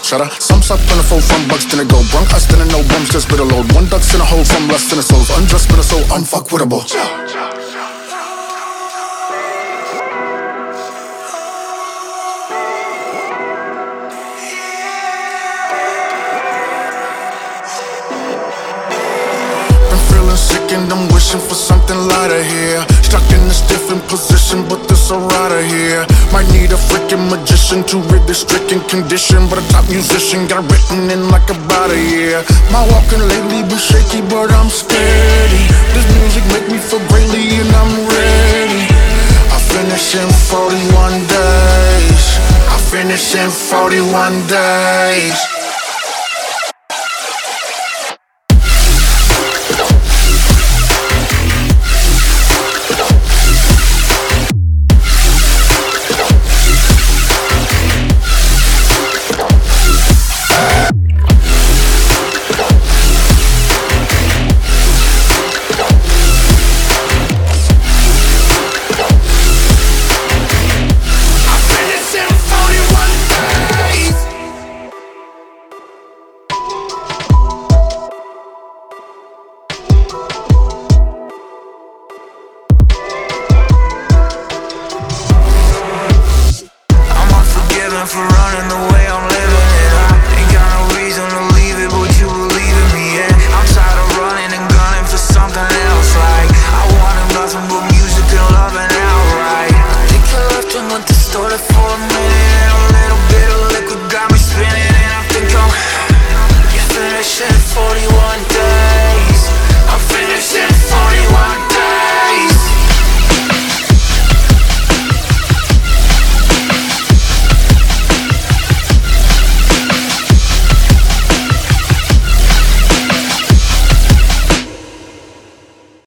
cheddar. Some suck when I fall from bucks, then I go brunk. Us, then I know bums just bit a load. One duck's in a hole from lust in a souls. Undressed, but a soul unfuckwittable. And I'm wishing for something lighter here. Stuck in this different position, but there's a rider here. Might need a freaking magician to rid this stricken condition, but a top musician got written in like about a year. My walking lately been shaky, but I'm steady. This music make me feel greatly and I'm ready. I finish in 41 days. I finish in 41 days. For running away, I'm